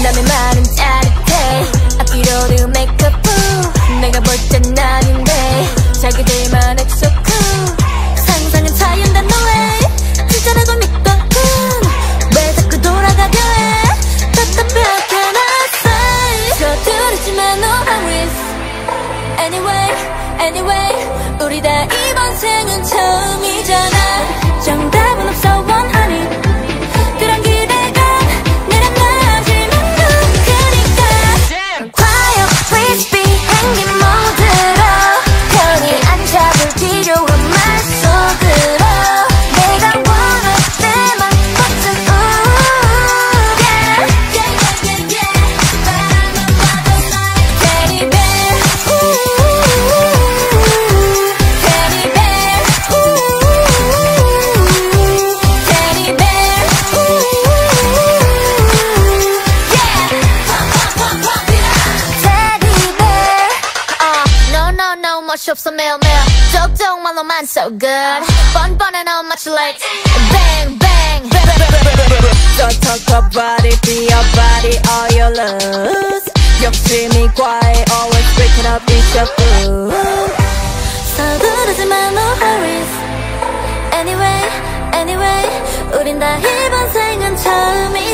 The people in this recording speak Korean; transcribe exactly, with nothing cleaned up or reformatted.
남의 말은 짜릿해 앞뒤로도 메이크업 내가 볼 땐 아닌데 자기들만 엑소 cool 상상은 자연단 너의 진짜라고 믿거든 왜 자꾸 돌아가려 해 답답하게 나 say 서두르지만 no hurries Anyway Anyway 우리 다 이번 생은 처음이잖아 정답은 없어 one honey 그런 기대감 내려놔지면 누구니까 quiet please be 행긴 모드로 편히 앉아볼 필요한 말 속으로 내가 원할 때만 버튼 ooh yeah yeah yeah yeah yeah 바라만 봐도 나의 teddy bear teddy bear teddy bear yeah teddy bear uh no no no 멋이 없어 매일매일 쪽쪽말로만 so good 뻔뻔해 no much late bang bang Don't talk about it, be your body, all you lose 욕심이 과해, always breaking up, it's your food 서두르지만 no hurries Anyway Anyway 우린 다 이번 생은 처음이